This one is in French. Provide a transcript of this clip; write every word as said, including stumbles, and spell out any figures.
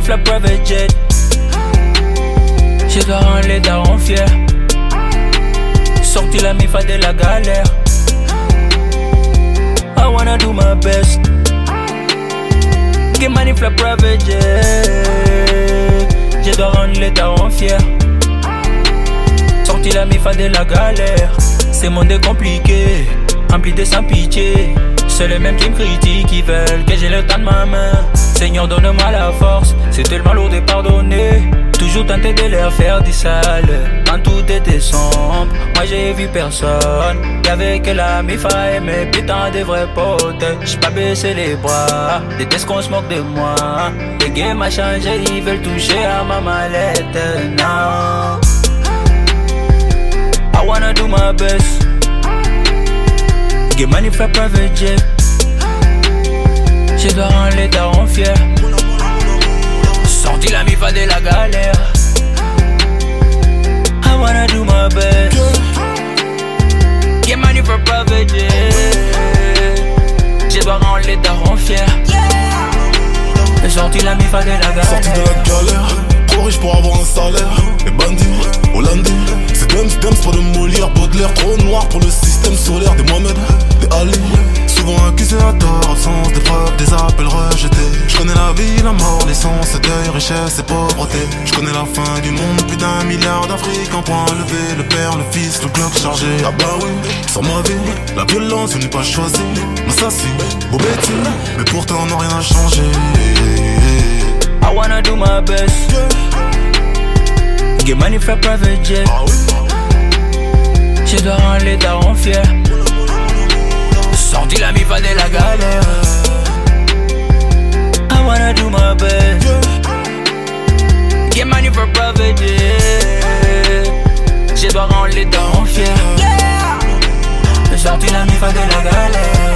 manif la private jet. Je dois rendre les darons fiers. Sorti la mifa de la galère. I wanna do my best. Get manif la private jet. Je dois rendre les darons fiers. Sorti la mifa de la galère. Ce monde est compliqué, rempli de sans pitié. C'est les mêmes qui me critiquent, qui veulent que j'ai le temps de ma main. Seigneur, donne-moi la force, c'est tellement lourd de pardonner. Toujours tenté de leur faire du sale, quand tout était sombre. Moi j'ai vu personne, y'avait que la mifa et mes putains de vrais potes. J'suis pas baissé les bras, déteste qu'on se moque de moi. Le game a changé, ils veulent toucher à ma mallette. Non, I wanna do my best. Get money for private jet. Je dois rendre les darons fiers. Sorti la mifa de la galère. I wanna do my best. Get money for private jet. Je dois rendre les darons fiers. Sorti la mifa de la galère. Sorti de la galère, trop riche pour avoir un salaire. Les bandits, hollandais, c'est Dems, Dems, pas de Molière, Baudelaire. Trop noir pour le système solaire. Des Mohamed, des Ali, souvent accusés à tort. Absence de preuves, des appels rejetés. Je connais la vie, la mort, l'essence, deuil, richesse et pauvreté. Je connais la fin du monde, plus d'un milliard d'Afrique en point levé. Le père, le fils, le Glock chargé. Ah bah oui, sans ma vie, la violence je n'ai pas choisi. M'assassine, beau bêtise, mais pourtant non rien n'a changé. I wanna do my best. Get money for private jet. Je dois rendre les darons fiers. Sorti la mifa de la galère. I wanna do my best. Get money for private jet. Je dois rendre les darons fiers. Sorti la mifa de la galère.